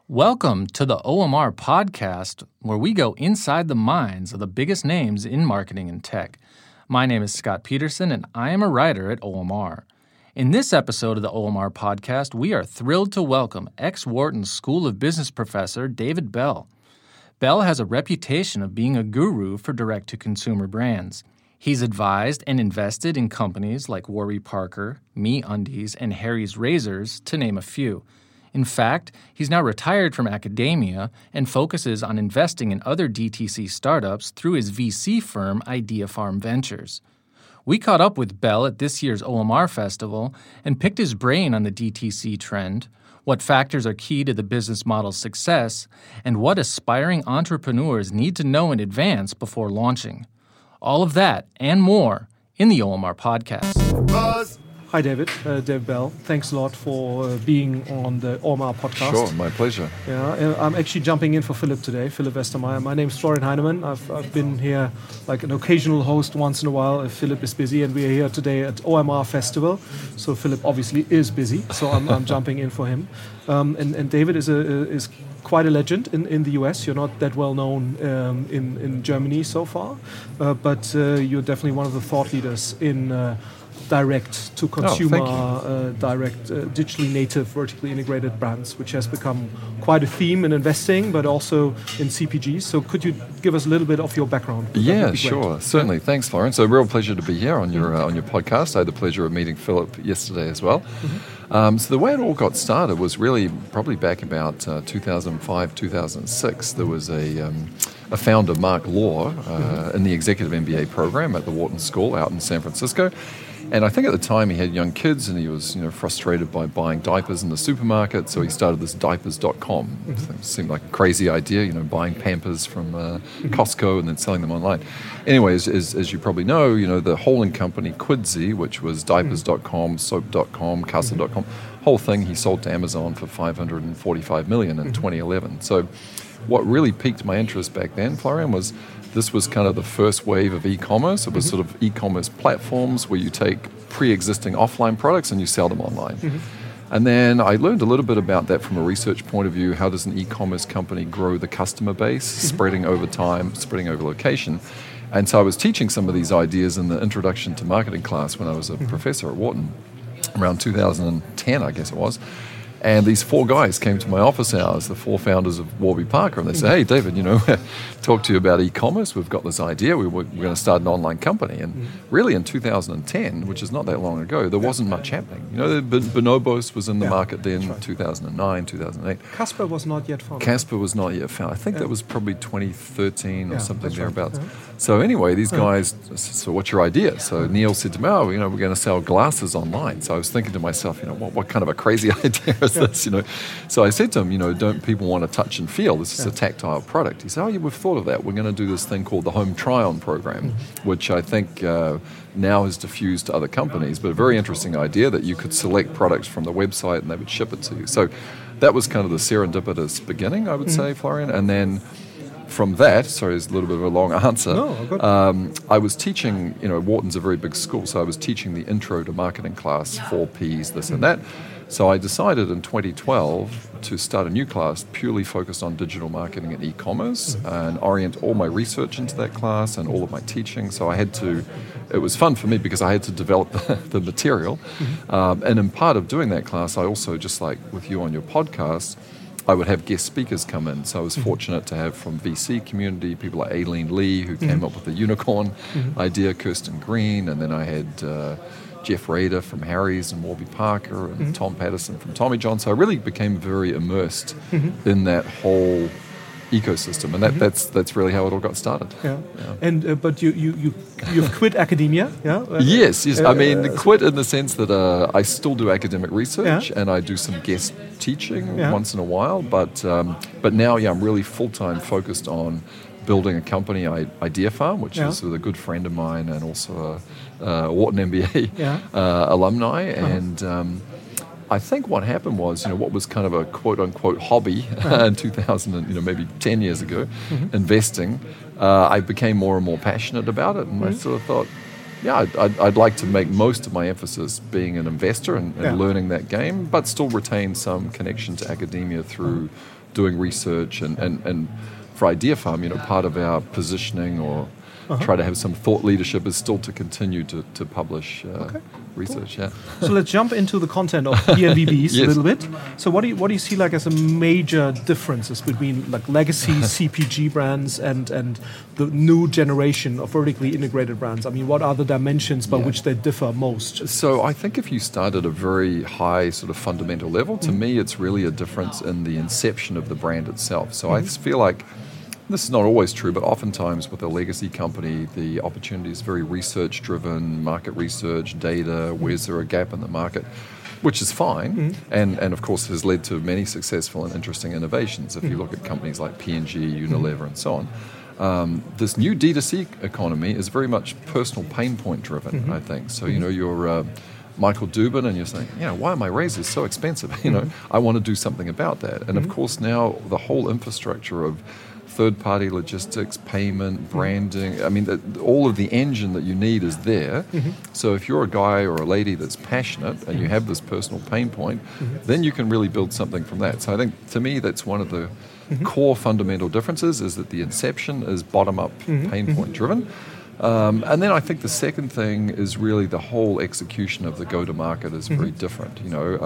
Welcome to the OMR podcast, where we go inside the minds of the biggest names in marketing and tech. My name is Scott Peterson, and I am a writer at OMR. In this episode of the OMR podcast, we are thrilled to welcome ex-Wharton School of Business professor David Bell. Bell has a reputation of being a guru for direct-to-consumer brands. He's advised and invested in companies like Warby Parker, MeUndies, and Harry's Razors, to name a few. In fact, he's now retired from academia and focuses on investing in other DTC startups through his VC firm, Idea Farm Ventures. We caught up with Bell at this year's OMR Festival and picked his brain on the DTC trend, what factors are key to the business model's success, and what aspiring entrepreneurs need to know in advance before launching. All of that and more in the OMR podcast. Buzz. Hi, David. Dave Bell. Thanks a lot for being on the OMR podcast. Sure, my pleasure. Yeah, I'm actually jumping in for Philip today, Philip Westermeyer. My name's Florian Heinemann. I've been here like an occasional host once in a while if Philip is busy, and we are here today at OMR Festival. So Philip obviously is busy, so I'm jumping in for him. And David is quite a legend in the US. You're not that well known in Germany so far, but you're definitely one of the thought leaders in direct-to-consumer, digitally native, vertically integrated brands, which has become quite a theme in investing, but also in CPGs. So could you give us a little bit of your background? Yeah, sure. Certainly. Thanks, Florian. So a real pleasure to be here on your podcast. I had the pleasure of meeting Philip yesterday as well. Mm-hmm. So the way it all got started was really probably back about 2005, 2006. There was a founder, Mark Law, in the executive MBA program at the Wharton School out in San Francisco. And I think at the time he had young kids and he was frustrated by buying diapers in the supermarket, so he started this diapers.com. Mm-hmm. It seemed like a crazy idea, buying Pampers from Costco and then selling them online. Anyways, as you probably know, the holding company Quidsy, which was diapers.com, soap.com, casa.com, whole thing he sold to Amazon for $545 million in 2011. So what really piqued my interest back then, Florian, was this was kind of the first wave of e-commerce. It was sort of e-commerce platforms where you take pre-existing offline products and you sell them online. Mm-hmm. And then I learned a little bit about that from a research point of view. How does an e-commerce company grow the customer base, spreading over time, spreading over location? And so I was teaching some of these ideas in the Introduction to Marketing class when I was a professor at Wharton, around 2010, I guess it was. And these four guys came to my office hours, the four founders of Warby Parker, and they said, "Hey, David, talk to you about e-commerce. We've got this idea. We're going to start an online company." And really in 2010, which is not that long ago, there wasn't much happening. Bonobos was in the market then, 2009, 2008. Casper was not yet found. I think that was probably 2013 or something thereabouts. Right. So anyway, these guys, so what's your idea? So Neil said to me, we're going to sell glasses online. So I was thinking to myself, what kind of a crazy idea is this? So I said to him, don't people want to touch and feel? This is a tactile product. He said, we've thought of that. We're going to do this thing called the Home Try-On program, which I think now has diffused to other companies, but a very interesting idea that you could select products from the website and they would ship it to you. So that was kind of the serendipitous beginning, I would say, Florian. And then from that, sorry, it's a little bit of a long answer. No, I was teaching, Wharton's a very big school, so I was teaching the Intro to Marketing class, 4 Ps, this and that. So I decided in 2012 to start a new class purely focused on digital marketing and e-commerce and orient all my research into that class and all of my teaching. So it was fun for me because I had to develop the material. And in part of doing that class, I also, just like with you on your podcast, I would have guest speakers come in. So I was fortunate to have from VC community, people like Aileen Lee, who came up with the unicorn idea, Kirsten Green, and then I had Jeff Rader from Harry's and Warby Parker and Tom Patterson from Tommy John. So I really became very immersed in that whole ecosystem, and that's really how it all got started. Yeah. And but you've quit academia, yeah? Yes. I mean, quit in the sense that I still do academic research and I do some guest teaching once in a while, but now I'm really full-time focused on building a company, Idea Farm, which is with a good friend of mine and also a Wharton MBA alumni. And I think what happened was, what was kind of a quote-unquote hobby in 2000, maybe 10 years ago, investing, I became more and more passionate about it. And I sort of thought, yeah, I'd like to make most of my emphasis being an investor and learning that game, but still retain some connection to academia through doing research and for Idea Farm, part of our positioning or try to have some thought leadership is still to continue to publish research. Cool. Yeah. So let's jump into the content of DNVBs a little bit. So what do you see like as a major differences between like legacy CPG brands and the new generation of vertically integrated brands? I mean, what are the dimensions by which they differ most? So I think if you start at a very high sort of fundamental level, to me it's really a difference in the inception of the brand itself. So I feel like this is not always true, but oftentimes with a legacy company, the opportunity is very research-driven, market research, data, where's there a gap in the market, which is fine, and of course has led to many successful and interesting innovations. If you look at companies like P&G, Unilever, and so on. This new D2C economy is very much personal pain point driven, I think. So, you're Michael Dubin and you're saying, why are my razors so expensive? I want to do something about that. And of course now the whole infrastructure of third-party logistics, payment, branding. I mean, all of the engine that you need is there. So if you're a guy or a lady that's passionate and you have this personal pain point, then you can really build something from that. So I think, to me, that's one of the core fundamental differences is that the inception is bottom-up, pain point-driven. And then I think the second thing is really the whole execution of the go-to-market is very different.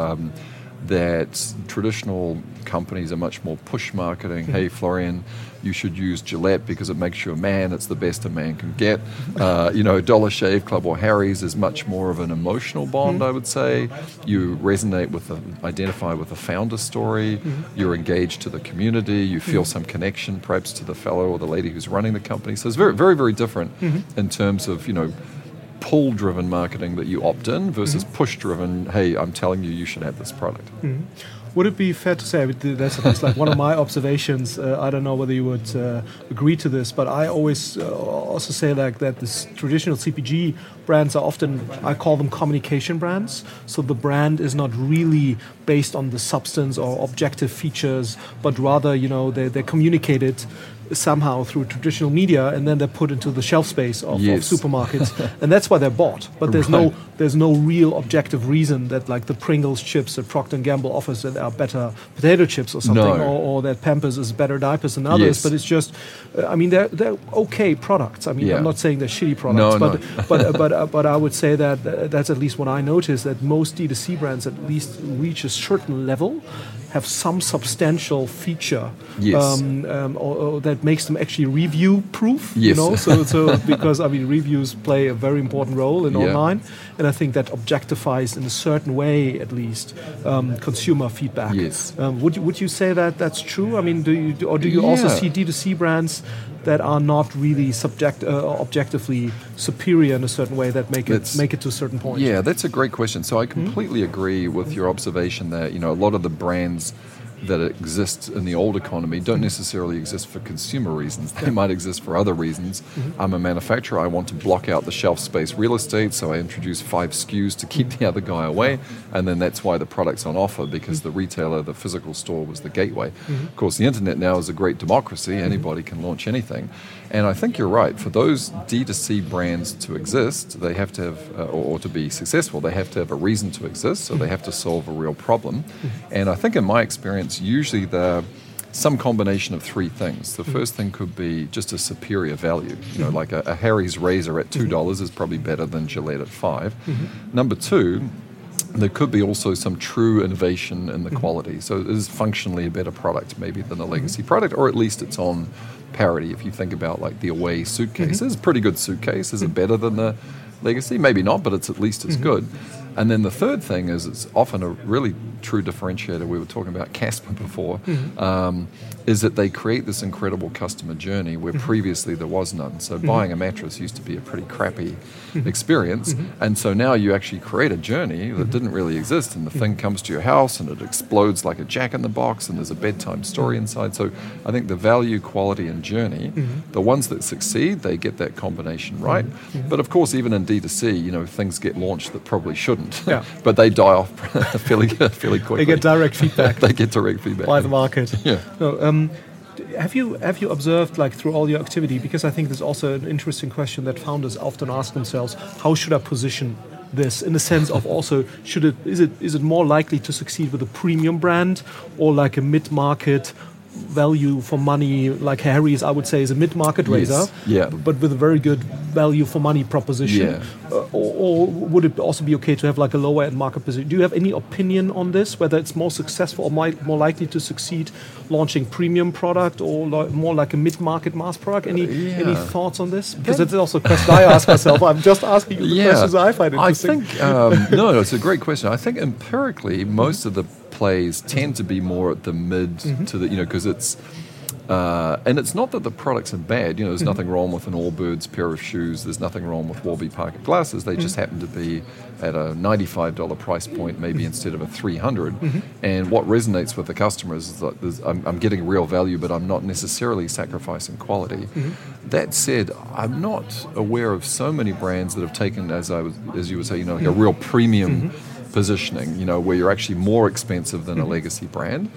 That traditional companies are much more push marketing. Hey, Florian, you should use Gillette because it makes you a man. It's the best a man can get. Dollar Shave Club or Harry's is much more of an emotional bond, I would say. You resonate with identify with the founder story. You're engaged to the community. You feel some connection perhaps to the fellow or the lady who's running the company. So it's very, very, very different in terms of, pull-driven marketing that you opt in versus push-driven, hey, I'm telling you should have this product. Would it be fair to say, that's at least like one of my observations, I don't know whether you would agree to this, but I always also say like that this traditional CPG brands are often, I call them communication brands, so the brand is not really based on the substance or objective features, but rather, they're communicated somehow through traditional media, and then they're put into the shelf space of supermarkets, and that's why they're bought. But there's no real objective reason that like the Pringles chips that Procter & Gamble offers that are better potato chips or something, or that Pampers is better diapers than others. But it's just, they're okay products. I'm not saying they're shitty products, but I would say that that's at least what I noticed, that most D2C brands at least reach a certain level, have some substantial feature or that makes them actually review proof. So because reviews play a very important role in online, and I think that objectifies in a certain way at least consumer feedback. Would you say that that's true? I mean, do you also see D2C brands that are not really objectively superior in a certain way that make it to a certain point? Yeah, that's a great question. So I completely agree with your observation that a lot of the brands that exist in the old economy don't necessarily exist for consumer reasons. They might exist for other reasons. I'm a manufacturer. I want to block out the shelf space real estate, so I introduce 5 SKUs to keep the other guy away, and then that's why the product's on offer, because the retailer, the physical store, was the gateway. Of course, the internet now is a great democracy. Anybody can launch anything. And I think you're right. For those D2C brands to exist, they have to have, or to be successful, they have to have a reason to exist, so they have to solve a real problem. And I think in my experience, usually they're some combination of 3 things. The first thing could be just a superior value. Like a Harry's razor at $2 is probably better than Gillette at $5. Number 2, there could be also some true innovation in the quality. So it is functionally a better product maybe than a legacy product, or at least it's on parity. If you think about like the Away suitcase, it's a pretty good suitcase. Is it better than the legacy? Maybe not, but it's at least as good. And then the third thing is it's often a really true differentiator. We were talking about Casper before, is that they create this incredible customer journey where previously there was none. So buying a mattress used to be a pretty crappy experience. And so now you actually create a journey that didn't really exist, and the thing comes to your house and it explodes like a jack-in-the-box, and there's a bedtime story inside. So I think the value, quality, and journey, the ones that succeed, they get that combination right. But of course, even in D2C, things get launched that probably shouldn't, but they die off fairly quickly. They get direct feedback. They get direct feedback by the market. Have you observed, like, through all your activity? Because I think there's also an interesting question that founders often ask themselves: how should I position this, in the sense of also, is it more likely to succeed with a premium brand, or like a mid-market value for money, like Harry's, I would say, is a mid-market razor, but with a very good value for money proposition? Or would it also be okay to have like a lower end market position? Do you have any opinion on this, whether it's more successful or more likely to succeed launching premium product, or more like a mid-market mass product? Any thoughts on this? Because it's also a question I ask myself. I'm just asking you the questions I find interesting. I think no, it's a great question. I think empirically most of the plays tend to be more at the mid to the, because it's and it's not that the products are bad. There's nothing wrong with an Allbirds pair of shoes. There's nothing wrong with Warby Parker glasses. They just happen to be at a $95 price point, maybe instead of a $300. And what resonates with the customers is that I'm getting real value, but I'm not necessarily sacrificing quality. That said, I'm not aware of so many brands that have taken, as you would say, like a real premium positioning, where you're actually more expensive than a legacy brand.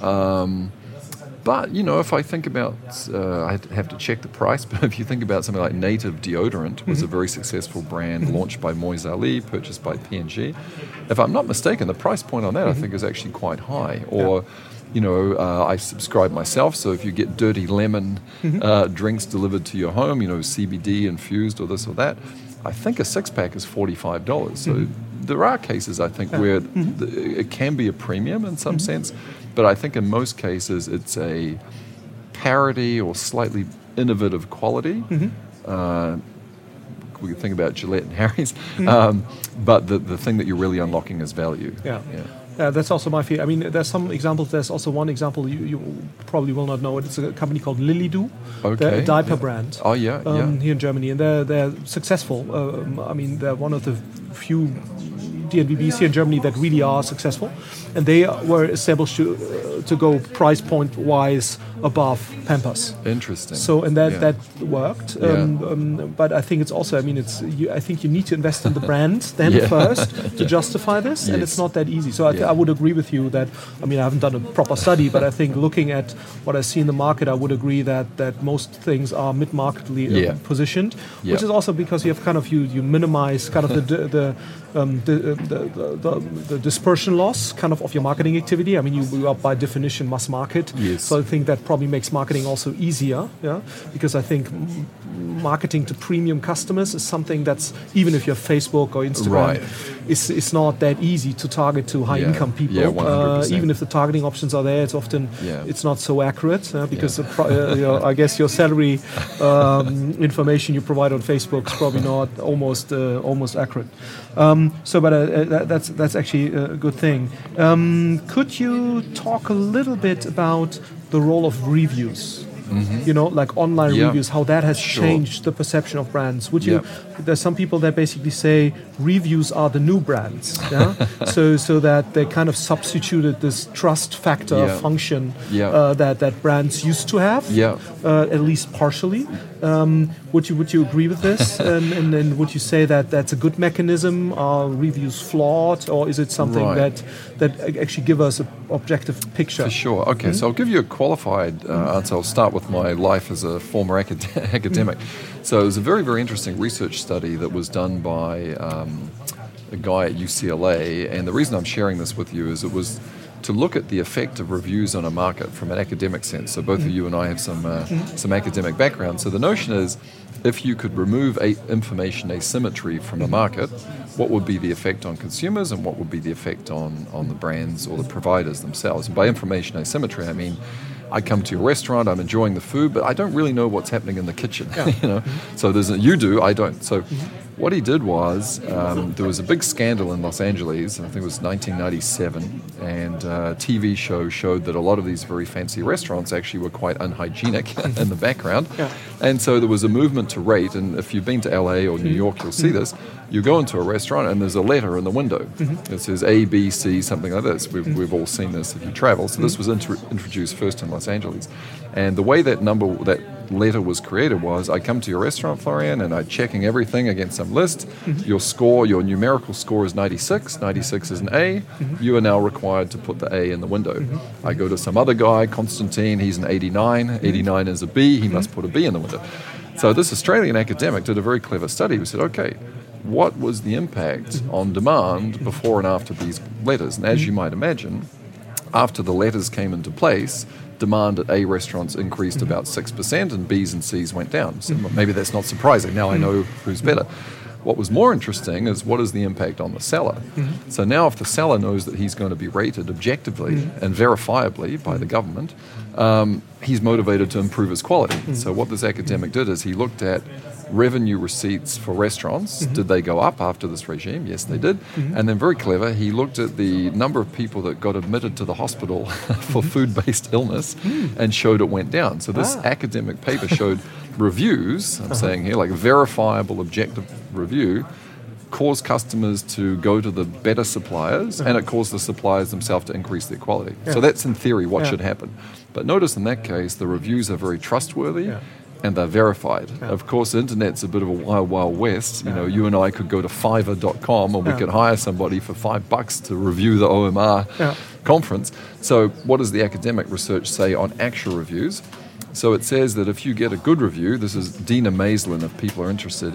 But, if I think about, I have to check the price, but if you think about something like Native Deodorant, was a very successul brand launched by Moise Ali, purchased by P&G. If I'm not mistaken, the price point on that I think is actually quite high. Or, I subscribe myself, so if you get Dirty Lemon drinks delivered to your home, CBD infused or this or that, I think a six-pack is $45. So there are cases, I think, where it can be a premium in some sense, but I think in most cases it's a parity or slightly innovative quality. We can think about Gillette and Harry's, but the thing that you're really unlocking is value. That's also my fear. I mean, there's some examples. There's also one example you probably will not know. It's a company called Lilido, they're a diaper brand. Here in Germany, and they're successful. I mean, they're one of the few DNVBs here in Germany that really are successful, and they were established to go price point wise above Pampers. Interesting. So, and that worked. But I think it's also, I mean, I think you need to invest in the brand then first to justify this, and it's not that easy. So I would agree with you that, I mean, I haven't done a proper study, but I think looking at what I see in the market, I would agree that most things are mid-marketly positioned, which is also because you have kind of you minimize kind of the dispersion loss kind of your marketing activity. I mean, you are by definition mass market. So I think that probably makes marketing also easier, because I think marketing to premium customers is something that's, even if you're Facebook or Instagram, it's not that easy to target to high income people. Even if the targeting options are there, it's often it's not so accurate because I guess your salary information you provide on Facebook is probably not almost accurate. But that's actually a good thing. Could you talk a little bit about the role of reviews? Like online reviews, how that has changed the perception of brands. There's some people that basically say reviews are the new brands, so that they kind of substituted this trust factor function that brands used to have, at least partially. Would you agree with this? and would you say that that's a good mechanism? Are reviews flawed, or is it something that actually give us an objective picture? For sure. Okay, so I'll give you a qualified answer. I'll start with my life as a former academic. So it was a very, very interesting research study that was done by a guy at UCLA, and the reason I'm sharing this with you is it was to look at the effect of reviews on a market from an academic sense. So both of you and I have some academic background. So the notion is, if you could remove information asymmetry from a market, what would be the effect on consumers and what would be the effect on the brands or the providers themselves? And by information asymmetry, I mean, I come to your restaurant, I'm enjoying the food, but I don't really know what's happening in the kitchen. So you do, I don't. So what he did was, there was a big scandal in Los Angeles, I think it was 1997, and a TV show showed that a lot of these very fancy restaurants actually were quite unhygienic in the background. And so there was a movement to rate, and if you've been to LA or New York, you'll see this. You go into a restaurant and there's a letter in the window. It says A, B, C, something like this. We've all seen this if you travel. So this was introduced first in Los Los Angeles. And the way that letter was created was, I come to your restaurant, Florian, and I'm checking everything against some list. Your numerical score is 96. 96 is an A. You are now required to put the A in the window. I go to some other guy, Constantine, he's an 89. 89 is a B, he must put a B in the window. So this Australian academic did a very clever study. He said, okay, what was the impact on demand before and after these letters? And as you might imagine, after the letters came into place, demand at A restaurants increased about 6% and B's and C's went down. So maybe that's not surprising. Now I know who's better. What was more interesting is what is the impact on the seller. So now if the seller knows that he's going to be rated objectively and verifiably by the government, he's motivated to improve his quality. So what this academic did is he looked at revenue receipts for restaurants. Did they go up after this regime? Yes, they did. And then very clever, he looked at the number of people that got admitted to the hospital for food-based illness and showed it went down. So this academic paper showed reviews, I'm saying here, like verifiable, objective review, cause customers to go to the better suppliers, and it caused the suppliers themselves to increase their quality. So that's in theory what should happen. But notice in that case, the reviews are very trustworthy and they're verified. Of course, the internet's a bit of a wild, wild west. You know, you and I could go to Fiverr.com and we could hire somebody for $5 to review the OMR conference. So what does the academic research say on actual reviews? So it says that if you get a good review, this is Dina Maislin, if people are interested,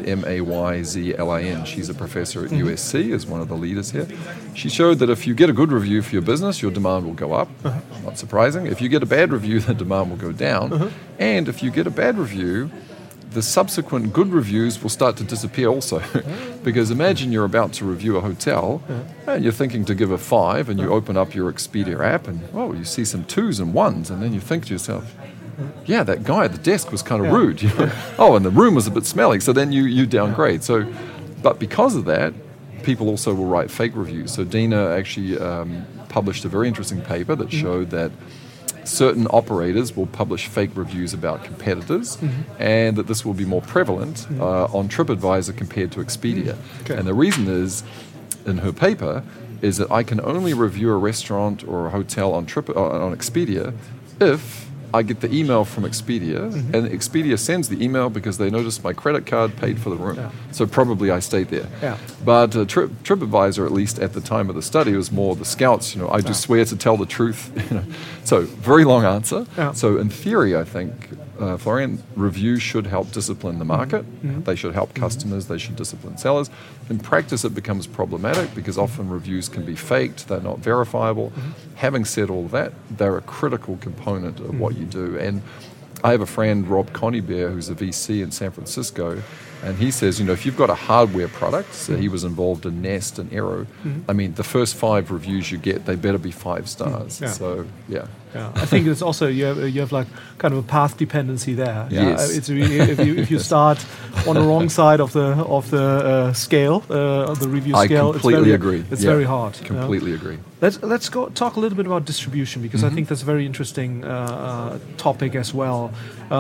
Mayzlin. She's a professor at USC, is one of the leaders here. She showed that if you get a good review for your business, your demand will go up. Not surprising. If you get a bad review, the demand will go down. And if you get a bad review, the subsequent good reviews will start to disappear also. Because imagine you're about to review a hotel and you're thinking to give a 5 and you open up your Expedia app and, you see some 2s and 1s and then you think to yourself, yeah, that guy at the desk was kind of rude. You know? And the room was a bit smelly. So then you downgrade. But because of that, people also will write fake reviews. So Dina actually published a very interesting paper that showed that certain operators will publish fake reviews about competitors and that this will be more prevalent on TripAdvisor compared to Expedia. And the reason is, in her paper, is that I can only review a restaurant or a hotel on Expedia if I get the email from Expedia, and Expedia sends the email because they noticed my credit card paid for the room. So probably I stayed there. But TripAdvisor, at least at the time of the study, was more the scouts. You know, I do swear to tell the truth. So very long answer. So in theory, I think, Florian, reviews should help discipline the market. They should help customers. They should discipline sellers. In practice, it becomes problematic because often reviews can be faked. They're not verifiable. Having said all that, they're a critical component of what you do. And I have a friend, Rob Conybeare, who's a VC in San Francisco, and he says, if you've got a hardware product, so he was involved in Nest and Aero, I mean, the first 5 reviews you get, they better be 5 stars. So, I think it's also you have like kind of a path dependency there. Yes. It's really, if you start on the wrong side of the scale, of the review scale, I completely agree. It's very hard. Completely agree. Let's go talk a little bit about distribution because I think that's a very interesting topic as well.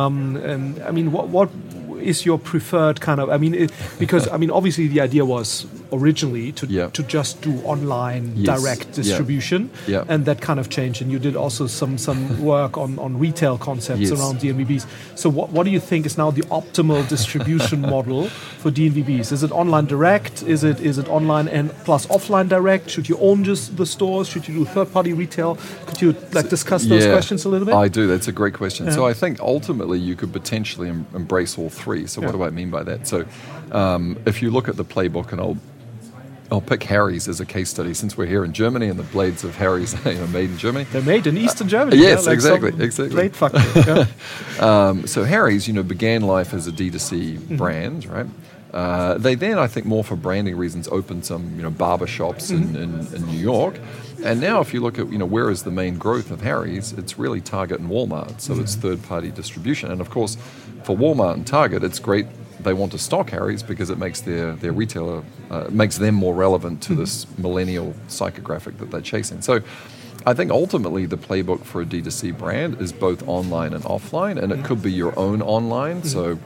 And I mean, what is your preferred kind of? I mean, because I mean, obviously the idea was originally to just do online direct distribution, and that kind of changed. And you did also some work on retail concepts around DNVBs. So what do you think is now the optimal distribution model for DNVBs? Is it online direct? Is it online and plus offline direct? Should you own just the stores? Should you do third-party retail? Could you discuss those questions a little bit? I do. That's a great question. So I think ultimately you could potentially embrace all 3. So what do I mean by that? So if you look at the playbook, and I'll pick Harry's as a case study since we're here in Germany and the blades of Harry's made in Germany. They're made in Eastern Germany. Yes, exactly. Blade factory. So Harry's, began life as a D2C brand, right? They then, I think, more for branding reasons, opened some, barber shops in New York. And now if you look at, where is the main growth of Harry's, it's really Target and Walmart. So it's third-party distribution. And of course, for Walmart and Target, it's great. They want to stock Harry's because it makes their retailer, makes them more relevant to this millennial psychographic that they're chasing. So I think ultimately the playbook for a D2C brand is both online and offline, and it could be your own online,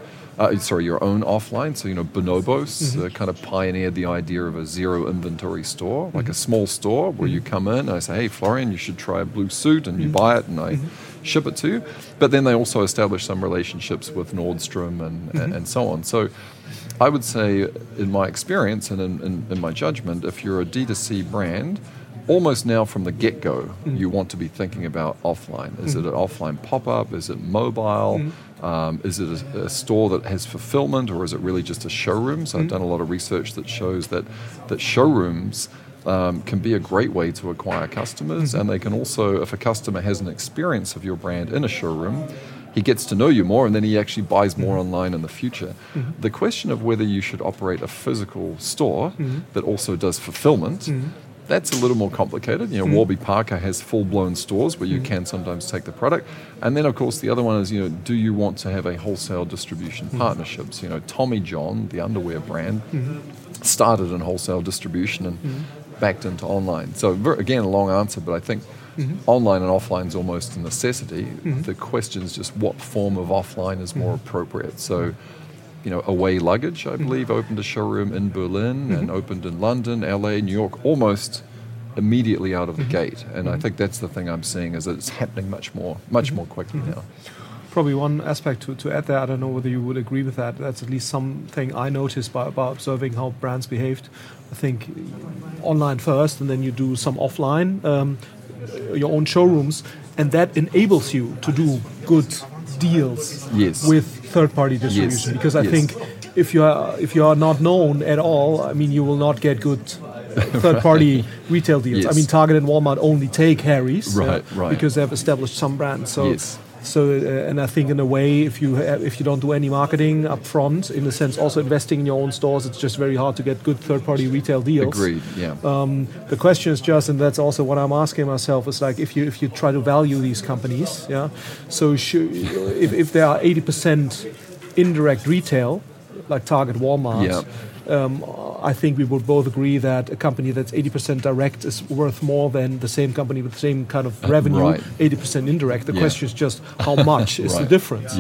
your own offline. So, Bonobos kind of pioneered the idea of a zero inventory store, like a small store where you come in and I say, hey, Florian, you should try a blue suit, and you buy it, and I ship it to you. But then they also establish some relationships with Nordstrom and so on. So I would say, in my experience and in my judgment, if you're a D2C brand, almost now from the get-go, you want to be thinking about offline. Is it an offline pop-up? Is it mobile? Is it a store that has fulfillment, or is it really just a showroom? So I've done a lot of research that shows that showrooms can be a great way to acquire customers, and they can also, if a customer has an experience of your brand in a showroom, he gets to know you more, and then he actually buys more online in the future. The question of whether you should operate a physical store that also does fulfillment, that's a little more complicated. Warby Parker has full-blown stores where you can sometimes take the product. And then, of course, the other one is, do you want to have a wholesale distribution partnerships? Tommy John, the underwear brand, started in wholesale distribution and backed into online. So, again, a long answer, but I think online and offline is almost a necessity. The question is just what form of offline is more appropriate. So, Away Luggage, I believe, opened a showroom in Berlin and opened in London, LA, New York, almost immediately out of the gate. And I think that's the thing I'm seeing, is that it's happening much more quickly now. Probably one aspect to add there, I don't know whether you would agree with that, that's at least something I noticed by observing how brands behaved. I think online first, and then you do some offline, your own showrooms, and that enables you to do good deals with third-party distribution. Because I think if you are not known at all, I mean, you will not get good third-party retail deals. I mean, Target and Walmart only take Harry's, because they have established some brands. So, and I think in a way, if you don't do any marketing up front, in a sense, also investing in your own stores, it's just very hard to get good third-party retail deals. Agreed. Yeah. The question is just, and that's also what I'm asking myself, is like if you try to value these companies, So if there are 80% indirect retail, like Target, Walmart. I think we would both agree that a company that's 80% direct is worth more than the same company with the same kind of revenue, 80% indirect. The question is just how much is the difference.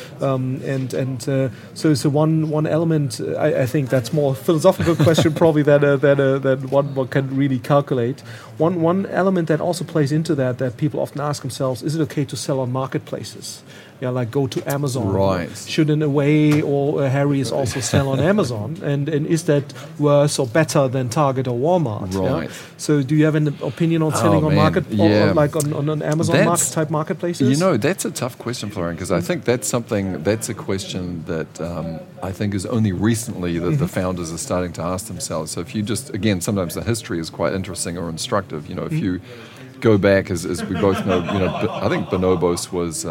So one element, I think that's more a philosophical question probably than one can really calculate. One element that also plays into that people often ask themselves, is it okay to sell on marketplaces? Like go to Amazon. Should in a way, or Harry's also sell on Amazon? And is that worse or better than Target or Walmart? So do you have an opinion on selling on market, or like on Amazon type marketplaces? That's a tough question, Florian, because I think that's a question that I think is only recently that the founders are starting to ask themselves. So if you just, again, sometimes the history is quite interesting or instructive. If you go back, as we both know, I think Bonobos was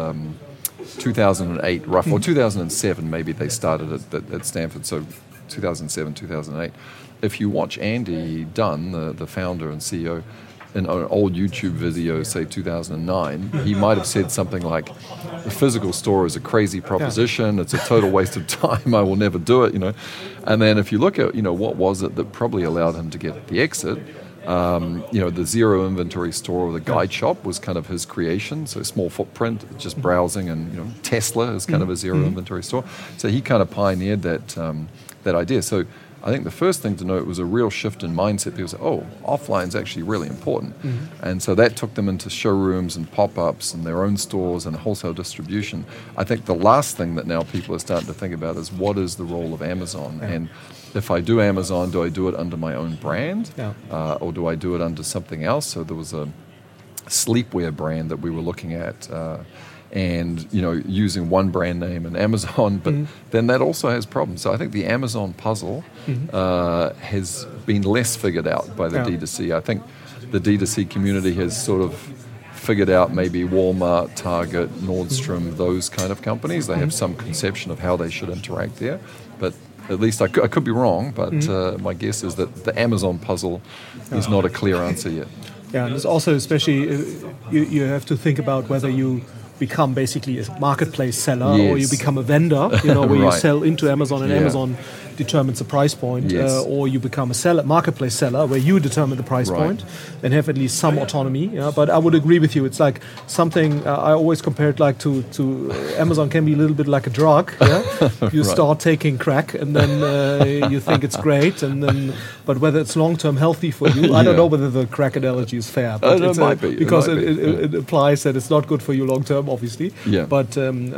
2008, roughly, or 2007 maybe they started at Stanford, so 2007, 2008. If you watch Andy Dunn, the founder and CEO, in an old YouTube video, say 2009, he might have said something like, the physical store is a crazy proposition, it's a total waste of time, I will never do it, And then if you look at, what was it that probably allowed him to get the exit, the zero inventory store or the guide shop was kind of his creation. So small footprint, just browsing, and Tesla is kind of a zero inventory store. So he kind of pioneered that idea. So I think the first thing to note was a real shift in mindset. People say, offline is actually really important. And so that took them into showrooms and pop-ups and their own stores and wholesale distribution. I think the last thing that now people are starting to think about is, what is the role of Amazon? And if I do Amazon, do I do it under my own brand? Or do I do it under something else? So there was a sleepwear brand that we were looking at, and using one brand name in Amazon, but then that also has problems. So I think the Amazon puzzle has been less figured out by the D2C. I think the D2C community has sort of figured out maybe Walmart, Target, Nordstrom, those kind of companies. They have some conception of how they should interact there, but at least I could be wrong, but my guess is that the Amazon puzzle is not a clear answer yet. And there's also, especially, you have to think about whether you become basically a marketplace seller, or you Yes. become a vendor, where you Right. sell into Amazon and Yeah. Amazon determines the price point, Yes. or you become a marketplace seller where you determine the price Right. point and have at least some autonomy. Yeah? But I would agree with you. It's like something I always compare it like to Amazon can be a little bit like a drug. Yeah? You Right. start taking crack and then you think it's great, and then but whether it's long term healthy for you, I don't Yeah. know whether the crack analogy is fair. But it might be. It because might be. it implies that it's not good for you long term, obviously. Yeah. But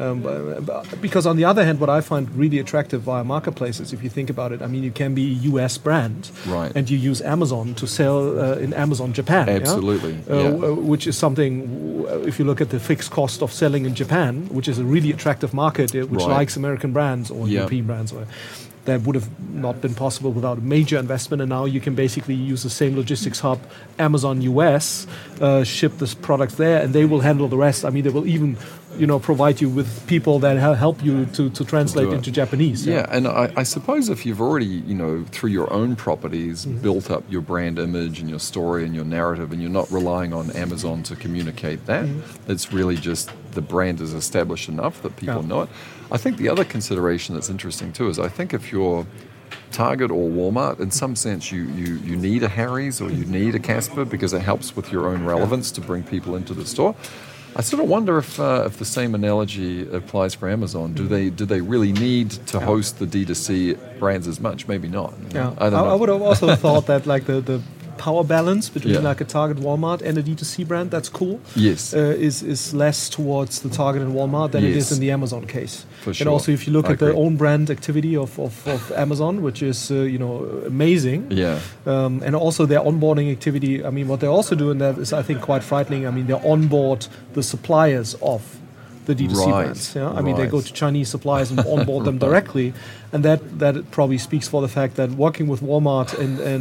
because on the other hand, what I find really attractive via marketplaces, if you think about it, I mean, you can be a US brand, Right. and you use Amazon to sell in Amazon Japan. yeah? Absolutely, yeah. Which is something, if you look at the fixed cost of selling in Japan, which is a really attractive market, which Right. likes American brands or Yeah. European brands, that would have not been possible without a major investment. And now you can basically use the same logistics hub, Amazon US, ship this product there, and they will handle the rest. I mean, they will even, provide you with people that help you to translate do it. into Japanese. Yeah, and I suppose if you've already, through your own properties, built up your brand image and your story and your narrative, and you're not relying on Amazon to communicate that, it's really just the brand is established enough that people Yeah. know it. I think the other consideration that's interesting too is I think if you're Target or Walmart, in some sense, you need a Harry's or you need a Casper because it helps with your own relevance to bring people into the store. I sort of wonder if the same analogy applies for Amazon. Do they really need to host the D2C brands as much? Maybe not. Yeah, I don't know. I would have also thought that like the power balance between Yeah. like a Target, Walmart, and a D2C brand, that's cool. Yes. Is less towards the Target and Walmart than it Yes. is in the Amazon case. For And sure. also, if you look I at the agree. own brand activity of Amazon, which is amazing. Yeah. And also their onboarding activity. I mean, what they also do in that is, I think, quite frightening. I mean, they onboard the suppliers of the D2C Right, brands. Yeah? I mean, they go right. to Chinese suppliers and onboard them directly, and that probably speaks for the fact that working with Walmart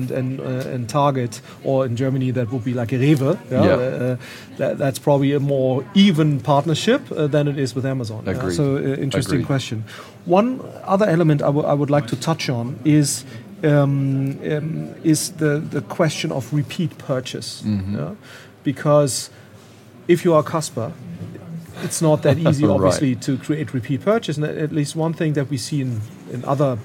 and Target, or in Germany that would be like a Rewe, that's probably a more even partnership than it is with Amazon. Agreed. So interesting Agreed. question. One other element I would like to touch on is the question of repeat purchase. Yeah? Because if you are Casper, it's not that easy, Right. obviously, to create repeat purchase. And at least one thing that we see in other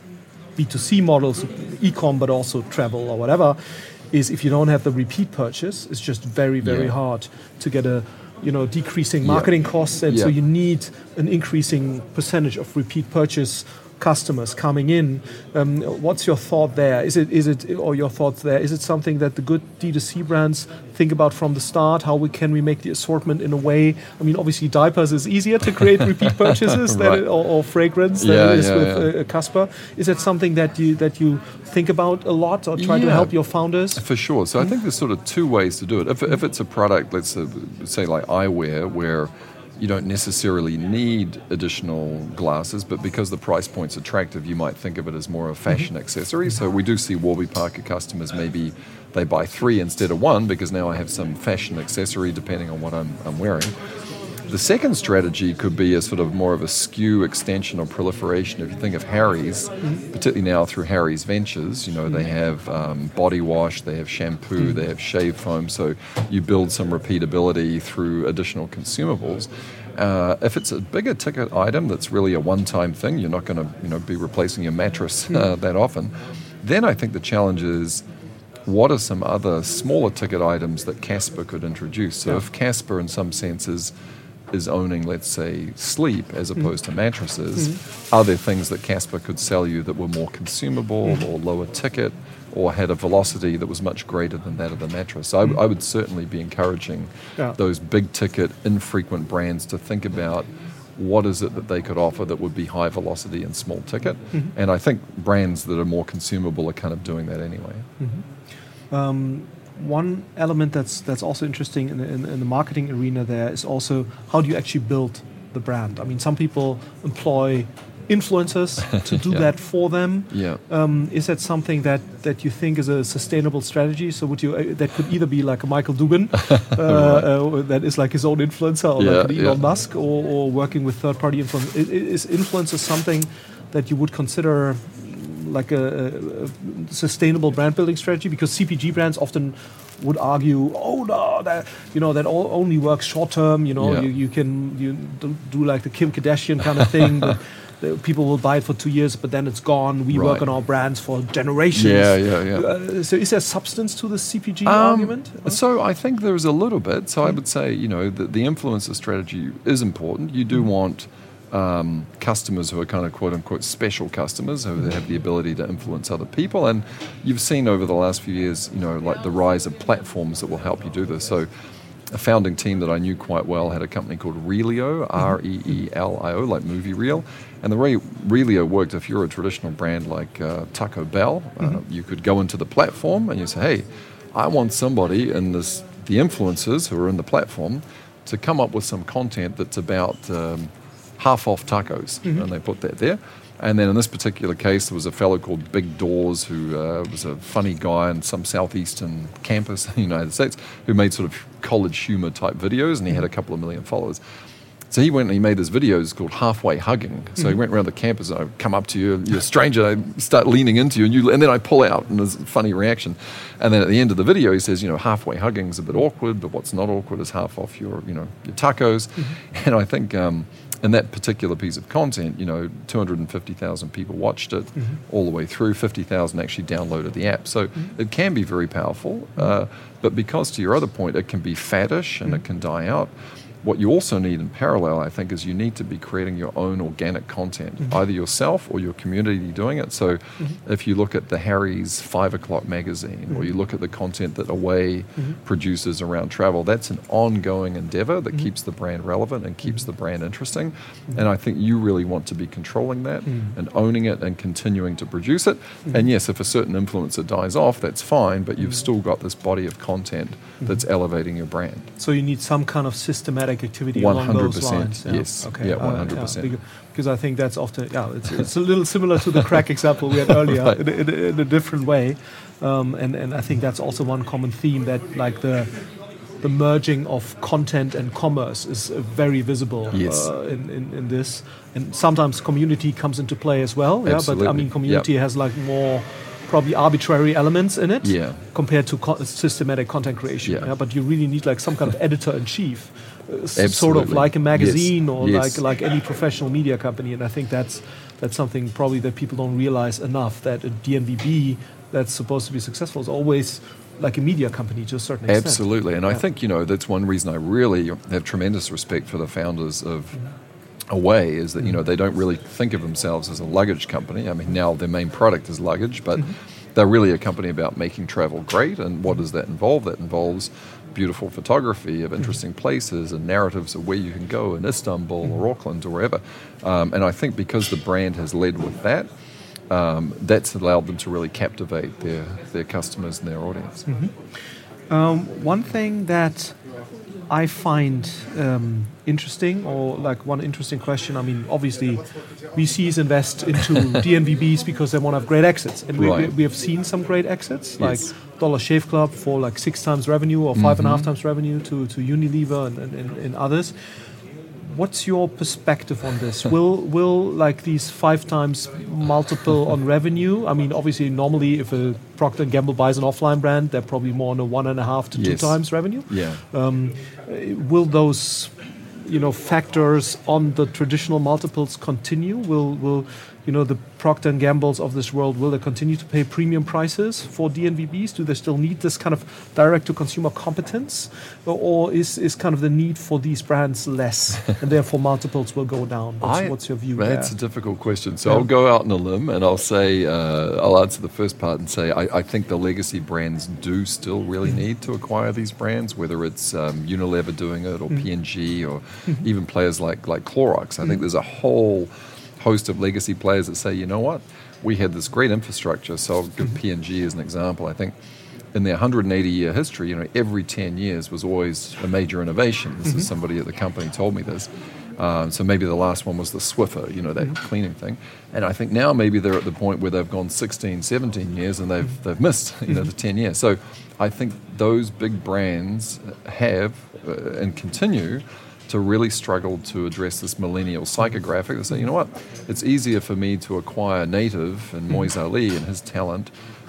B2C models, e-com, but also travel or whatever, is if you don't have the repeat purchase, it's just very, very Yeah. hard to get a decreasing marketing costs, and so Yeah. you need an increasing percentage of repeat purchase customers coming in. What's your thought there? Is it or your thoughts there? Is it something that the good D2C brands think about from the start? How can we make the assortment in a way? I mean, obviously diapers is easier to create repeat purchases Right. or fragrance than Yeah, it is yeah, with yeah. Casper. Is that something that you think about a lot, or try to Yeah. help your founders? For sure. So I think there's sort of two ways to do it. If it's a product, let's say like eyewear, where you don't necessarily need additional glasses, but because the price point's attractive, you might think of it as more of a fashion accessory. So we do see Warby Parker customers, maybe they buy 3 instead of 1 because now I have some fashion accessory depending on what I'm wearing. The second strategy could be a sort of more of a SKU extension or proliferation. If you think of Harry's, particularly now through Harry's Ventures, they have body wash, they have shampoo, they have shave foam. So you build some repeatability through additional consumables. If it's a bigger ticket item that's really a one-time thing, you're not going to be replacing your mattress that often, then I think the challenge is, what are some other smaller ticket items that Casper could introduce? So if Casper in some senses is owning, let's say, sleep as opposed to mattresses, are there things that Casper could sell you that were more consumable or lower ticket or had a velocity that was much greater than that of the mattress? So I would certainly be encouraging those big ticket, infrequent brands to think about what is it that they could offer that would be high velocity and small ticket. And I think brands that are more consumable are kind of doing that anyway. One element that's also interesting in the marketing arena there is also, how do you actually build the brand? I mean, some people employ influencers to do that for them. Yeah. Is that something that you think is a sustainable strategy? So would you that could either be like a Michael Dubin, that is like his own influencer, or like an Elon Musk, or working with third-party influencers. Is influencer something that you would consider like a sustainable brand building strategy? Because CPG brands often would argue, oh no, that that only works short term. Yeah. You do like the Kim Kardashian kind of thing. But people will buy it for 2 years, but then it's gone. We work on our brands for generations. Yeah. So is there substance to the CPG argument? So I think there is a little bit. So I would say, the influencer strategy is important. You do want customers who are kind of quote-unquote special customers, who have the ability to influence other people. And you've seen over the last few years, like the rise of platforms that will help you do this. So a founding team that I knew quite well had a company called Reelio, R-E-E-L-I-O, like movie reel. And the way Reelio worked, if you're a traditional brand like Taco Bell, you could go into the platform and you say, hey, I want somebody in the influencers who are in the platform to come up with some content that's about half off tacos. And they put that there. And then in this particular case, there was a fellow called Big Doors who was a funny guy in some southeastern campus in the United States who made sort of college humor type videos, and he had a couple of million followers. So he went and he made these videos called Halfway Hugging. So he went around the campus and I'd come up to you, you're a stranger, I start leaning into you, and then I pull out, and there's a funny reaction. And then at the end of the video, he says, halfway hugging is a bit awkward, but what's not awkward is half off your tacos. And I think in that particular piece of content, 250,000 people watched it all the way through. 50,000 actually downloaded the app. So it can be very powerful. But because, to your other point, it can be faddish and it can die out. What you also need in parallel, I think, is you need to be creating your own organic content, either yourself or your community doing it. So if you look at the Harry's 5 O'Clock magazine, or you look at the content that Away produces around travel, that's an ongoing endeavor that keeps the brand relevant and keeps the brand interesting. And I think you really want to be controlling that and owning it and continuing to produce it. And yes, if a certain influencer dies off, that's fine, but you've still got this body of content that's elevating your brand. So you need some kind of systematic activity along those lines. Yes. Okay. Yeah, 100%. Because I think that's often, it's a little similar to the crack example we had earlier, right, in a different way. And I think that's also one common theme, that like the merging of content and commerce is very visible in this. And sometimes community comes into play as well. Absolutely. But I mean, community has like more probably arbitrary elements in it compared to systematic content creation. But you really need like some kind of editor-in-chief, sort of like a magazine or like any professional media company. And I think that's something probably that people don't realize enough, that a DNVB that's supposed to be successful is always like a media company to a certain extent. Absolutely. And I think, that's one reason I really have tremendous respect for the founders of Away, is that they don't really think of themselves as a luggage company. I mean, now their main product is luggage, but they're really a company about making travel great. And what does that involve? That involves beautiful photography of interesting places and narratives of where you can go in Istanbul or Auckland or wherever. And I think because the brand has led with that, that's allowed them to really captivate their customers and their audience. One thing that I find interesting, or like one interesting question, I mean, obviously VCs invest into DNVBs because they want to have great exits. And we have seen some great exits, like Dollar Shave Club for like 6 times revenue or 5.5 times revenue to Unilever and others. What's your perspective on this? Will like these 5 times multiple on revenue? I mean, obviously, normally if a Procter & Gamble buys an offline brand, they're probably more on a 1.5 to 2 times revenue. Will those, factors on the traditional multiples continue? Will the Procter & Gambles of this world, will they continue to pay premium prices for DNVBs? Do they still need this kind of direct-to-consumer competence? Or is kind of the need for these brands less, and therefore multiples will go down? What's your view there? That's a difficult question. So I'll go out on a limb and I'll say, I'll answer the first part and say I think the legacy brands do still really need to acquire these brands, whether it's Unilever doing it or P&G or even players like Clorox. I think there's a whole host of legacy players that say, you know what, we had this great infrastructure. So I'll give P&G as an example. I think in their 180-year history, every 10 years was always a major innovation. This is somebody at the company told me this. So maybe the last one was the Swiffer, that cleaning thing. And I think now maybe they're at the point where they've gone 16, 17 years and they've missed, the 10 years. So I think those big brands have and continue to really struggle to address this millennial psychographic. They say, you know what, it's easier for me to acquire Native and Moise Ali and his talent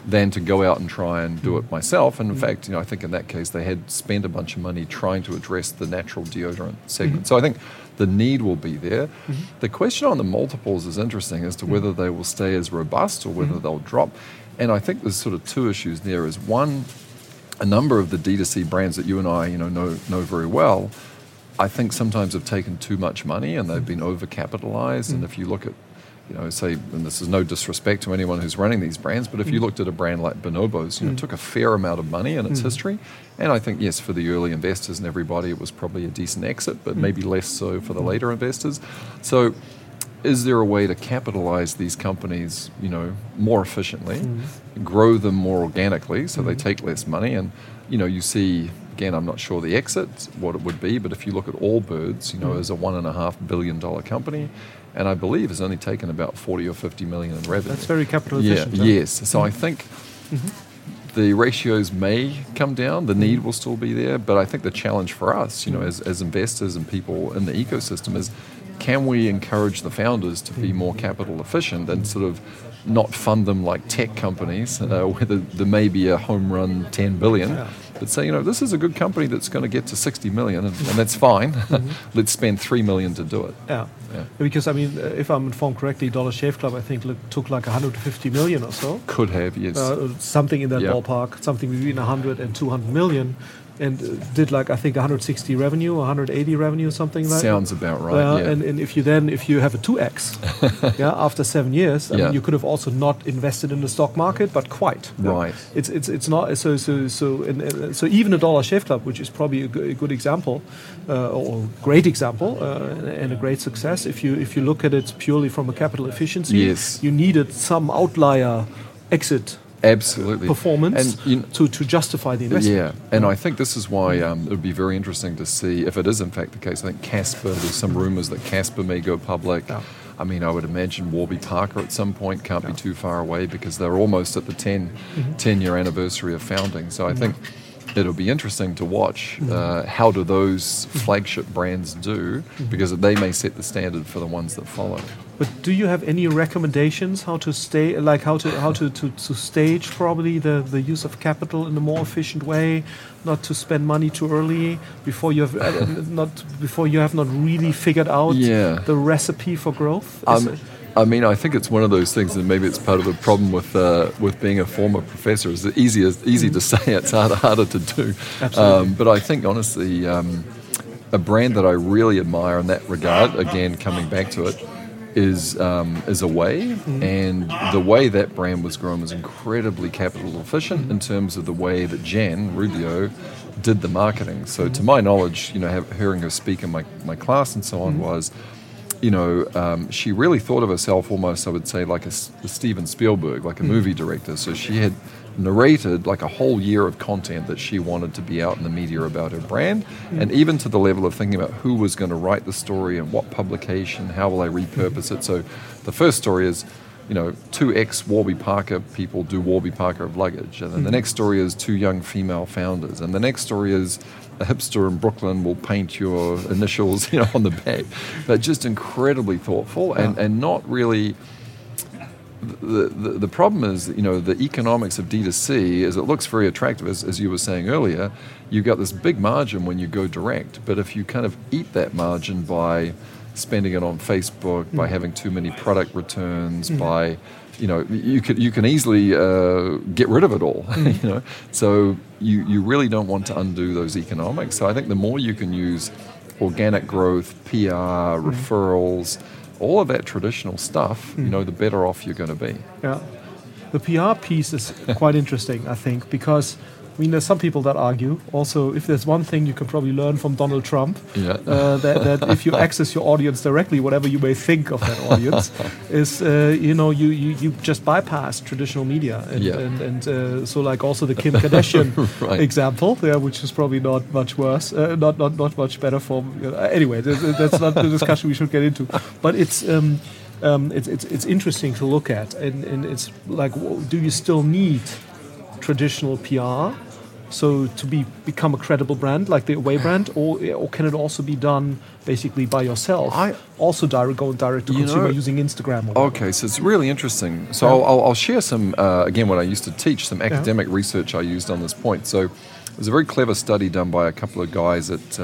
than to go out and try and do it myself. And in fact, I think in that case they had spent a bunch of money trying to address the natural deodorant segment. So I think the need will be there. The question on the multiples is interesting as to whether they will stay as robust or whether they'll drop. And I think there's sort of two issues there. Is one, a number of the D2C brands that you and I know very well, I think sometimes have taken too much money and they've been overcapitalized. And if you look at, say, and this is no disrespect to anyone who's running these brands, but if you looked at a brand like Bonobos, it took a fair amount of money in its history. And I think, yes, for the early investors and everybody, it was probably a decent exit, but maybe less so for the later investors. So is there a way to capitalize these companies, more efficiently, grow them more organically so they take less money? And, you see, again, I'm not sure the exit, what it would be, but if you look at Allbirds, as a $1.5 billion company, and I believe has only taken about 40 or 50 million in revenue. That's very capital efficient. Yes. So I think the ratios may come down, the need will still be there, but I think the challenge for us, as investors and people in the ecosystem is, can we encourage the founders to be more capital efficient and sort of not fund them like tech companies, where there may be a home run 10 billion, but say, this is a good company that's going to get to 60 million, and that's fine. Let's spend 3 million to do it. Yeah. Because, if I'm informed correctly, Dollar Shave Club, I think, took like 150 million or so. Could have, yes. Something in that ballpark, something between 100 and 200 million. And did I think 160 revenue, 180 revenue, something like that. Sounds about right. And if you have a 2x, after 7 years, I mean, you could have also not invested in the stock market, but quite. Right. It's not so even a Dollar Shave Club, which is probably a good example, or great example, and a great success. If you look at it purely from a capital efficiency, you needed some outlier exit. Absolutely. Performance and, to justify the investment. Yeah, and I think this is why it would be very interesting to see if it is in fact the case. I think Casper, there's some rumours that Casper may go public. Yeah. I mean, I would imagine Warby Parker at some point can't be too far away because they're almost at the 10-year anniversary of founding. So I think it'll be interesting to watch how do those flagship brands do, because they may set the standard for the ones that follow. But do you have any recommendations how to stage probably the use of capital in a more efficient way, not to spend money too early before you have not really figured out the recipe for growth? I think it's one of those things, and maybe it's part of the problem with being a former professor. Is it easy to say, it's harder to do. Absolutely. But I think honestly, a brand that I really admire in that regard, again coming back to it, is Away, and the way that brand was grown was incredibly capital efficient in terms of the way that Jan Rubio did the marketing. So to my knowledge, hearing her speak in my class and so on was, she really thought of herself almost, I would say, like a Steven Spielberg, like a movie director. So she had narrated like a whole year of content that she wanted to be out in the media about her brand, and even to the level of thinking about who was going to write the story and what publication, how will I repurpose it. So the first story is, 2 ex-Warby Parker people do Warby Parker of luggage, and then the next story is 2 young female founders, and the next story is a hipster in Brooklyn will paint your initials, on the back. But just incredibly thoughtful and not really. The problem is, the economics of D2C is it looks very attractive, as you were saying earlier. You got this big margin when you go direct, but if you kind of eat that margin by spending it on Facebook, by having too many product returns, by you can easily get rid of it all. So you really don't want to undo those economics. So I think the more you can use organic growth, PR, referrals, all of that traditional stuff, the better off you're going to be. Yeah, the PR piece is quite interesting, I think, because there's some people that argue also, if there's one thing you can probably learn from Donald Trump, that if you access your audience directly, whatever you may think of that audience, is you just bypass traditional media, and so like also the Kim Kardashian example, which is probably not much worse, not much better for. Anyway, that's not the discussion we should get into, but it's interesting to look at, and it's like, do you still need traditional PR, So to become a credible brand like the Away brand, or can it also be done basically by yourself? Also going direct to consumer using Instagram. Okay, so it's really interesting. So I'll share some, again, when I used to teach, some academic research I used on this point. So there's a very clever study done by a couple of guys at,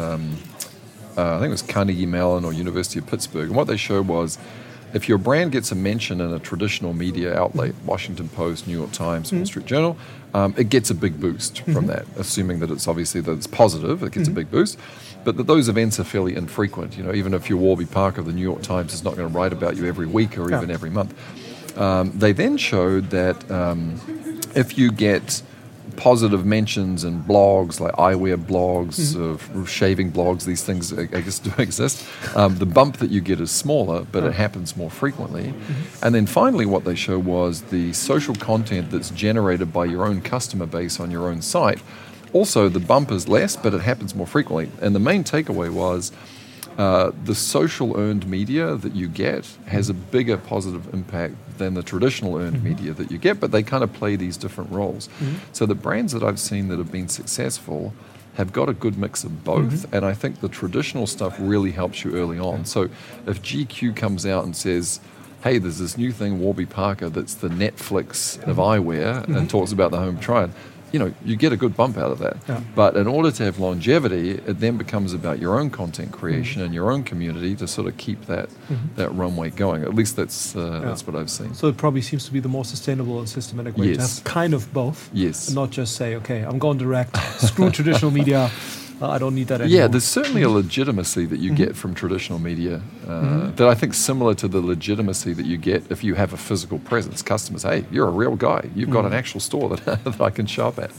I think it was Carnegie Mellon or University of Pittsburgh. And what they showed was, if your brand gets a mention in a traditional media outlet, Washington Post, New York Times, Wall Street Journal, it gets a big boost from that, assuming that it's obviously that it's positive, it gets a big boost. But that those events are fairly infrequent. You know, even if you're Warby Parker, the New York Times is not going to write about you every week or even every month. They then showed that if you get positive mentions in blogs like eyewear blogs, shaving blogs, these things I guess do exist. The bump that you get is smaller, but it happens more frequently. And then finally what they show was the social content that's generated by your own customer base on your own site. Also, the bump is less, but it happens more frequently. And the main takeaway was the social earned media that you get has a bigger positive impact than the traditional earned media that you get, but they kind of play these different roles. So the brands that I've seen that have been successful have got a good mix of both, and I think the traditional stuff really helps you early on. So if GQ comes out and says, hey, there's this new thing, Warby Parker, that's the Netflix of eyewear, and talks about the home try-on, you know, you get a good bump out of that. But in order to have longevity, it then becomes about your own content creation and your own community to sort of keep that runway going. At least that's what I've seen. So it probably seems to be the more sustainable and systematic way to have kind of both. Yes. And not just say, okay, I'm going direct, screw traditional media. I don't need that anymore. Yeah, there's certainly a legitimacy that you get from traditional media that I think similar to the legitimacy that you get if you have a physical presence. Customers, hey, you're a real guy. You've got an actual store that I can shop at.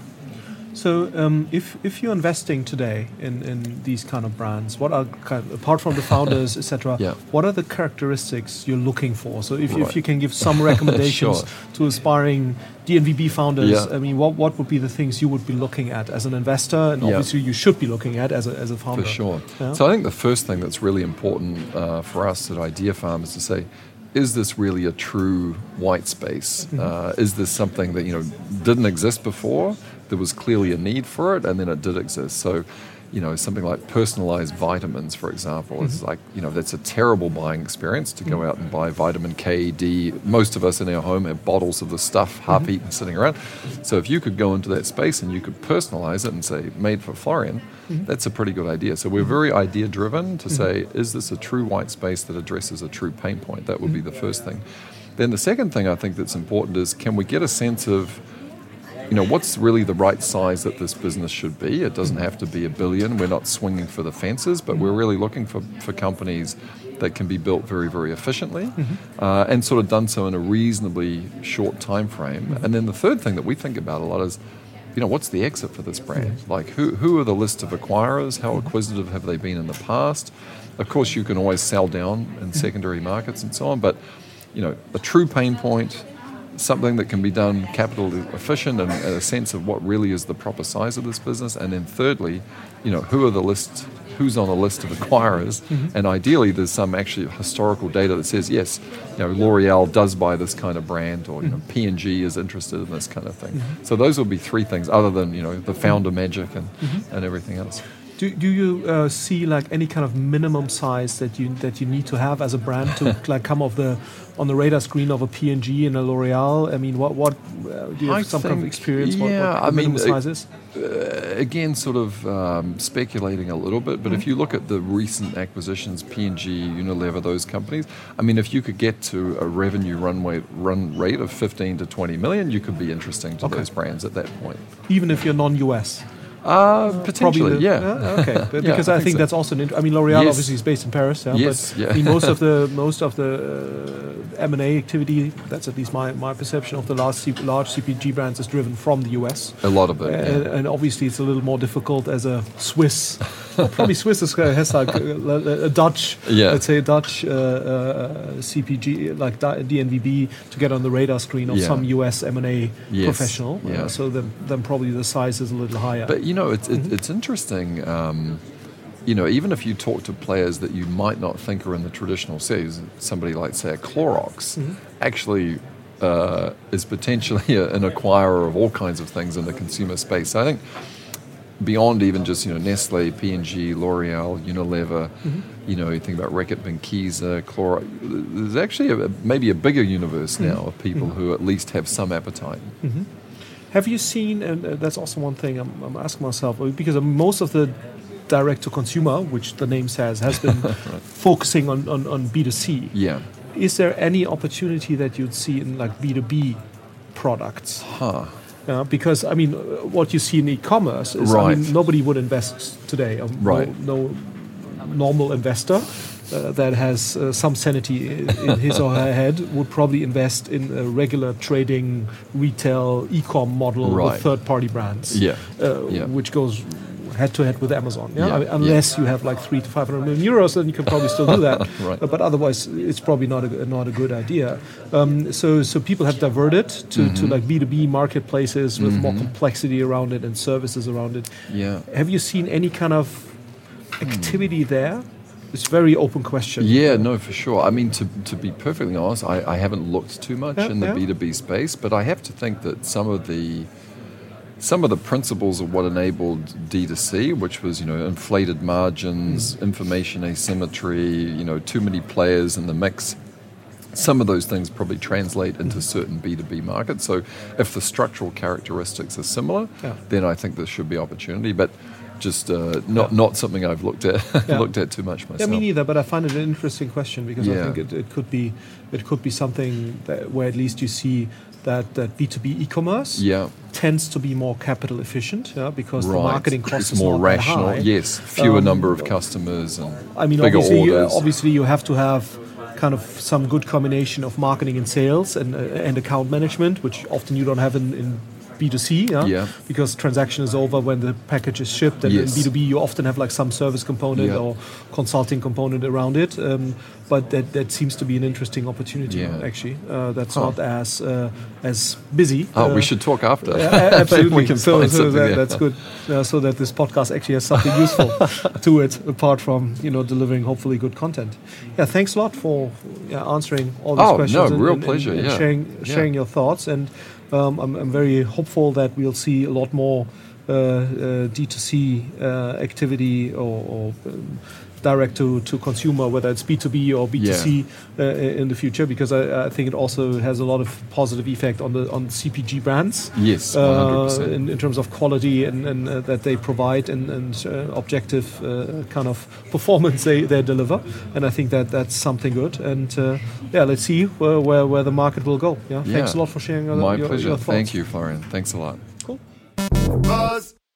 So if you're investing today in these kind of brands, what are apart from the founders, etc., what are the characteristics you're looking for? So if you can give some recommendations to aspiring DNVB founders, I mean, what would be the things you would be looking at as an investor, and obviously you should be looking at as a founder? For sure. So I think the first thing that's really important for us at Idea Farm is to say, is this really a true white space? Is this something that didn't exist before? There was clearly a need for it, and then it did exist. So, something like personalized vitamins, for example, is like, that's a terrible buying experience to go out and buy vitamin K, D. Most of us in our home have bottles of the stuff half-eaten sitting around. So if you could go into that space and you could personalize it and say, made for Florian, that's a pretty good idea. So we're very idea-driven to say, is this a true white space that addresses a true pain point? That would be the first thing. Then the second thing I think that's important is, can we get a sense of what's really the right size that this business should be? It doesn't have to be $1 billion. We're not swinging for the fences, but we're really looking for companies that can be built very, very efficiently and sort of done so in a reasonably short time frame. And then the third thing that we think about a lot is, what's the exit for this brand? Like, who are the list of acquirers? How acquisitive have they been in the past? Of course, you can always sell down in secondary markets and so on, but, a true pain point, something that can be done capital efficient and a sense of what really is the proper size of this business. And then thirdly, who's on the list of acquirers, and ideally there's some actually historical data that says, yes, L'Oreal does buy this kind of brand, or P&G is interested in this kind of thing. So those would be three things other than, the founder magic and everything else. Do you see like any kind of minimum size that you need to have as a brand to like come on the radar screen of a P&G and a L'Oreal? I mean, what do you have some kind of experience? What the minimum size is? Again, sort of speculating a little bit, but if you look at the recent acquisitions, P&G, Unilever, those companies, I mean, if you could get to a revenue run rate of 15 to 20 million, you could be interesting to those brands at that point. Even if you're non-US? Potentially, okay, but because I think so. That's also L'Oreal obviously is based in Paris. But I mean, most of the M&A activity, that's at least my perception of the large CPG brands, is driven from the US. A lot of it, and obviously it's a little more difficult as a Swiss. Probably Swiss has like a Dutch, let's say a Dutch CPG like DNVB to get on the radar screen of some US M&A professional. So then probably the size is a little higher. But it's interesting. Even if you talk to players that you might not think are in the traditional series, somebody like say a Clorox, actually is potentially an acquirer of all kinds of things in the consumer space. So I think beyond even just Nestle, P&G, L'Oreal, Unilever, you think about Reckitt Benckiser, Clorox. There's actually maybe a bigger universe now of people who at least have some appetite. Have you seen, and that's also one thing I'm asking myself, because most of the direct-to-consumer, which the name says, has been focusing on B2C. Yeah. Is there any opportunity that you'd see in like B2B products? Because what you see in e-commerce is, nobody would invest today. No normal investor that has some sanity in his or her head would probably invest in a regular trading retail e-com model with third-party brands, which goes head-to-head with Amazon. Unless you have like 300 to 500 million euros, then you can probably still do that. But otherwise, it's probably not a good idea. So people have diverted to like B2B marketplaces with more complexity around it and services around it. Yeah. Have you seen any kind of activity there? It's a very open question. Yeah, no, for sure. I mean, to be perfectly honest, I haven't looked too much in the B2B space, but I have to think that some of the principles of what enabled D2C, which was, inflated margins, information asymmetry, too many players in the mix, some of those things probably translate into certain B2B markets. So if the structural characteristics are similar, then I think there should be opportunity. But just not something I've looked at too much myself. Yeah, me neither. But I find it an interesting question because I think it could be something where at least you see that B2B e-commerce tends to be more capital efficient, because the marketing cost is more not rational. that high. Yes, fewer number of customers and bigger orders. Obviously, you have to have kind of some good combination of marketing and sales and account management, which often you don't have in B2C, because transaction is over when the package is shipped, and in B2B you often have like some service component or consulting component around it. But that seems to be an interesting opportunity, actually. That's not as busy. We should talk after. Absolutely. We can find something that's good. So that this podcast actually has something useful to it, apart from delivering hopefully good content. Yeah, thanks a lot for answering all these questions. Real pleasure. And sharing your thoughts. And I'm very hopeful that we'll see a lot more D2C activity or direct to consumer, whether it's B2B or B2C in the future, because I think it also has a lot of positive effect on CPG brands. Yes, 100%. In terms of quality and that they provide and objective kind of performance they deliver. And I think that's something good. And let's see where the market will go. Thanks a lot for sharing My pleasure. your thoughts. Thank you, Florian. Thanks a lot. Cool.